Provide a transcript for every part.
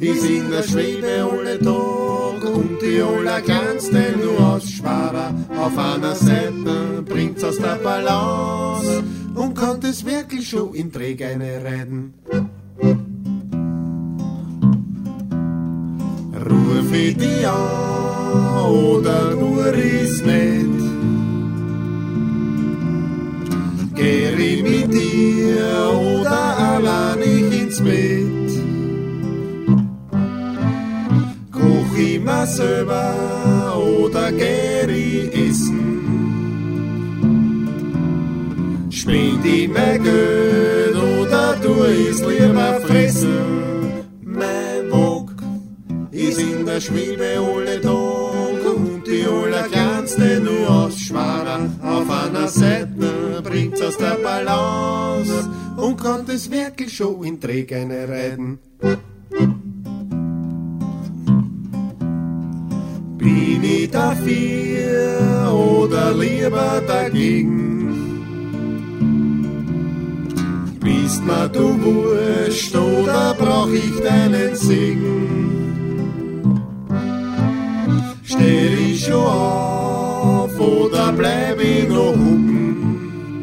ist in der Schwebe alle Tag und die Allerkleinste nur aus Schwader. Auf einer Seite bringt's aus der Balance und kann das wirklich schon in Trägeine reiten. Ruf ich dich an oder nur ist nicht, geh ich mit dir oder allein ich ins Bett. Koch ich mir selber oder geh ich essen, spend ich mein Geld oder tu ich's lieber fressen. Mein Wog ist in der Schwebe alle Tag und die Allerkleinste nur aus Schwader. Auf einer Seite bringt's aus der Balance und kann das wirklich schon in Trägeine reiten. Bin ich dafür oder lieber dagegen? Bist mir du wurscht oder brauch ich deinen Segen? Steh ich schon auf oder bleib ich noch hucken?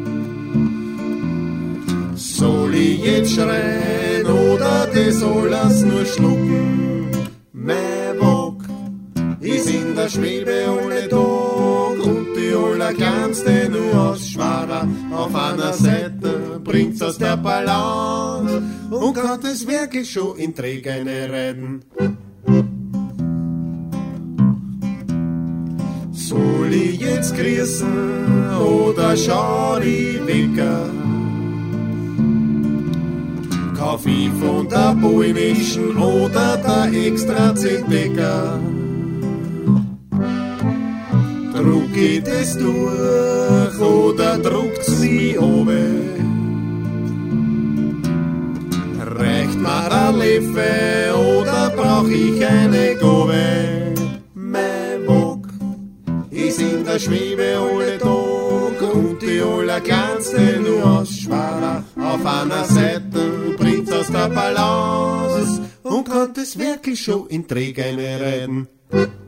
Soll ich jetzt schreien oder das alles nur schlucken? Mein Wog ist in der Schwebe alle Tag und die Allerkleinste nur aus Schwader. Auf einer Seite bringt's aus der Balance und kann das wirklich schon in Trägeine reiten. Soll ich jetzt grüßen oder schau ich weg? Kauf ich von der polnischen oder der extra Zentdecker? Druck ich das durch oder druckt's mich runter? Reicht mir ein Leffe oder brauch ich eine Gabe? Mein Wog ist in der Schwebe alle Tag und die Allerkleinste nur aus Schwader. Auf einer Seite bringt's aus der Balance und kann das wirklich schon in Trägeine reiten.